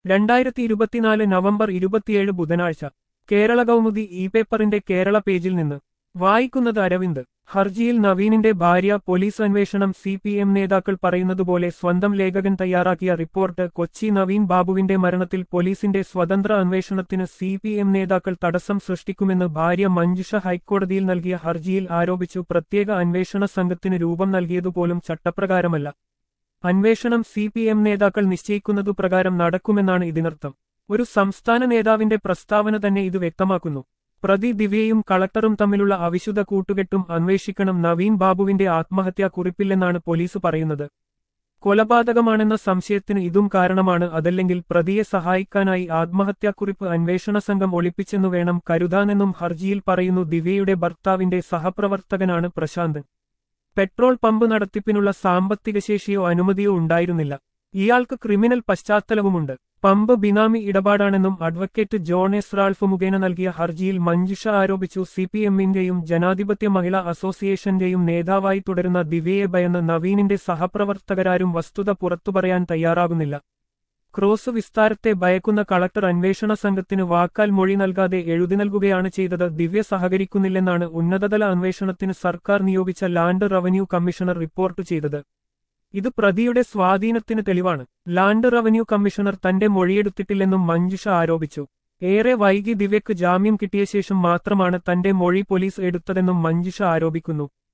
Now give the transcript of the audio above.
2024 November 27 ബുധനാഴ്ച Kerala Kaumudi E പേപ്പറിന്റെ കേരള പേജിൽ നിന്ന് വായിക്കുന്നത് അരവിന്ദ്. ഹർജിയിൽ നവീനിന്റെ ഭാര്യ പോലീസ് അന്വേഷണം CPM നേതാക്കൾ പറയുന്നതുപോലെ സ്വന്തം ലേഖകൻ തയ്യാറാക്കിയ റിപ്പോർട്ട് കൊച്ചി നവീൻ ബാബുവിന്റെ മരണത്തിൽ പോലീസിന്റെ സ്വതന്ത്ര അന്വേഷണത്തിന് CPM നേതാക്കൾ തടസ്സം സൃഷ്ടിക്കുമെന്ന് ഭാര്യ മഞ്ജുഷ ഹൈക്കോടതിയിൽ നൽകിയ ഹർജിയിൽ ആരോപിച്ചു. പ്രത്യേക അന്വേഷണ സംഘത്തിന് രൂപം നൽകിയതുപോലും ചട്ടപ്രകാരമല്ല. അന്വേഷണം CPM നേതാക്കൾ നിശ്ചയിക്കുന്നതു പ്രകാരം നടക്കുമെന്നാണ് ഇതിനർത്ഥം. ഒരു സംസ്ഥാന നേതാവിന്റെ പ്രസ്താവന തന്നെ ഇത് വ്യക്തമാക്കുന്നു. പ്രതി ദിവ്യയും കളക്ടറും തമ്മിലുള്ള അവിശുദ്ധ കൂട്ടുകെട്ടും അന്വേഷിക്കണം. നവീൻ ബാബുവിന്റെ ആത്മഹത്യാ കുറിപ്പില്ലെന്നാണ് പോലീസ് പറയുന്നത്. കൊലപാതകമാണെന്ന സംശയത്തിന് ഇതും കാരണമാണ്. അതല്ലെങ്കിൽ പ്രതിയെ സഹായിക്കാനായി ആത്മഹത്യാക്കുറിപ്പ് അന്വേഷണ സംഘം ഒളിപ്പിച്ചെന്നു വേണം കരുതാനെന്നും ഹർജിയിൽ പറയുന്നു. ദിവ്യയുടെ ഭർത്താവിന്റെ സഹപ്രവർത്തകനാണ് പ്രശാന്ത്. പെട്രോൾ പമ്പ് നടത്തിപ്പിനുള്ള സാമ്പത്തിക ശേഷിയോ അനുമതിയോ ഉണ്ടായിരുന്നില്ല. ഇയാൾക്ക് ക്രിമിനൽ പശ്ചാത്തലവുമുണ്ട്. പമ്പ് ബിനാമി ഇടപാടാണെന്നും അഡ്വക്കേറ്റ് ജോൺ എസ് റാൾഫ് മുഖേന നൽകിയ ഹർജിയിൽ മഞ്ജുഷ ആരോപിച്ചു. CPMന്റെയും ജനാധിപത്യ മഹിളാ അസോസിയേഷന്റെയും നേതാവായി തുടരുന്ന ദിവ്യയെ ഭയന്ന് നവീനിന്റെ സഹപ്രവർത്തകരാരും വസ്തുത പുറത്തുപറയാൻ തയ്യാറാകുന്നില്ല. ക്രോസ് വിസ്താരത്തെ ഭയക്കുന്ന കളക്ടർ അന്വേഷണ സംഘത്തിന് വാക്കാൽ മൊഴി നൽകാതെ എഴുതി നൽകുകയാണ് ചെയ്തത്. ദിവ്യ സഹകരിക്കുന്നില്ലെന്നാണ് ഉന്നതതല അന്വേഷണത്തിന് സർക്കാർ നിയോഗിച്ച ലാൻഡ് റവന്യൂ കമ്മീഷണർ റിപ്പോർട്ട് ചെയ്തത്. ഇത് പ്രതിയുടെ സ്വാധീനത്തിന് തെളിവാണ്. ലാൻഡ് റവന്യൂ കമ്മീഷണർ തന്റെ മൊഴിയെടുത്തിട്ടില്ലെന്നും മഞ്ജുഷ ആരോപിച്ചു. ഏറെ വൈകി ദിവ്യക്ക് ജാമ്യം കിട്ടിയ ശേഷം മാത്രമാണ് തന്റെ മൊഴി പോലീസ് എടുത്തതെന്നും മഞ്ജുഷ ആരോപിക്കുന്നു.